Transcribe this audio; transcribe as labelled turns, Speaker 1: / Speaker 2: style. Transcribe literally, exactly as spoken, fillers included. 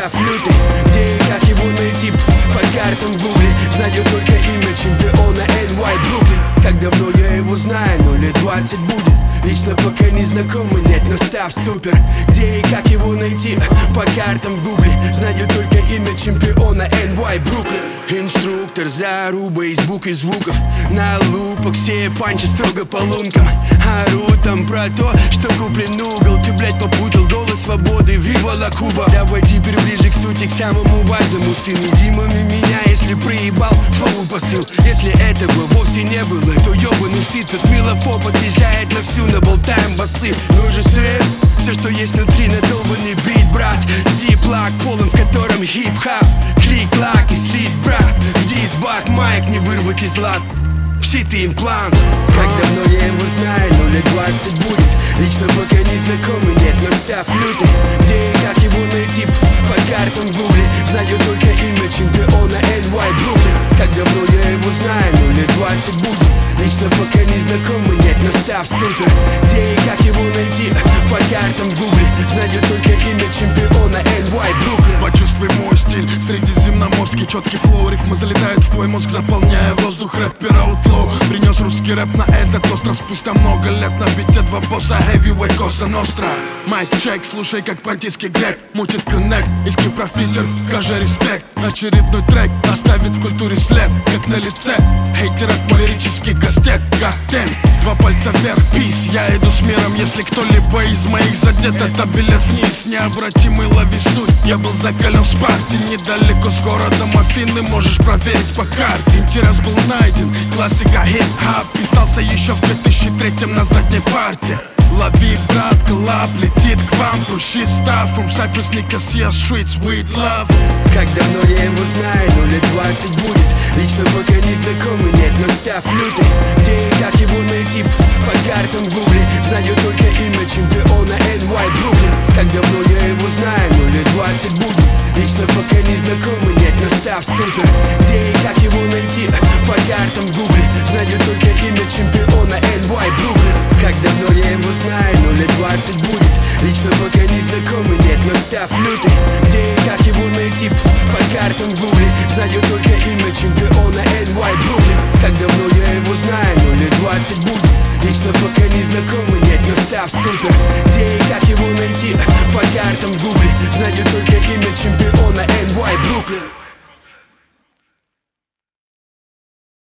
Speaker 1: настав лютый. Где и как его найти? Пф, по картам в гугле. Знаю только имя чемпиона эн уай Бруклин. Как давно я его знаю, ну лет двадцать будет. Лично пока не знакомы, нет, но став супер. Где и как его найти? По картам в гугле. Знаю только имя чемпиона эн уай Бруклин. Инструктор, заруба из букв и звуков. На лупах все панчи строго по лункам. Ору там про то, что куплен угол. Ты, блядь, попутал голос свободы, вива ла Куба. Давай теперь ближе к сути, к самому важному. Сын, иди мами меня, если проебал флоу посыл. Если этого вовсе не было, то ёбаный стыд. Тут Милофо подъезжает на всю, наболтаем басы. Ну же, сын, все, что есть внутри, на долбанный бит, брат. Зиплак полон, в котором хип-хап. Клик-лак и слит, брат. Дисбат, майк не вырвать из лад. Вшитый имплант. Как давно я его знаю, ну лет двадцать будет. Лично пока не знакомы, нет, но став лютый. Где и как его найти? Пф, по картам в гугле. Знаю только имя чемпиона эн уай Бруклин. Как давно я его знаю, ну лет двадцать будет. Лично пока не знакомы, нет, но став супер. Где и как его найти? По картам в гугле. Знаю только имя чемпиона эн уай Бруклин.
Speaker 2: Почувствуй мой стиль, средиземноморский четкий флоу. Рифмы залетают в твой мозг, заполняя воздух. Рэпер аутлоу принес русский рэп на этот остров. Спустя много лет на бите два босса, heavyweight, Cosa Nostra. Майк чек, слушай, как понтийский грек мутит коннект, иски профитер, скажи респект. Очередной трек оставит в культуре след, как на лице хейтеров мой лирический кастет. Goddamn, два пальца вверх, пис, я иду с миром. Если кто-либо из моих задет, это билет вниз. Необратимый лови суть, я был закален в Спарте. Недалеко с городом Афины, можешь проверить по карте. Интерес был найден, классика хип-хап. Писался еще в две тысячи третьем на задней парте. Лови, брат, коллаб летит к вам. Круши став, from Cyprus, Nicosia, streets with love.
Speaker 1: Как давно я его знаю, ну лет двадцать будет. Лично пока не знакомы, нет, но став лютый. Где и как его найти? Пф, по картам в гугле. Знаю только имя чемпиона эн уай Бруклин. Как давно я его знаю, ну лет двадцать будет. Лично пока не знакомы, нет, но став супер. Где и как его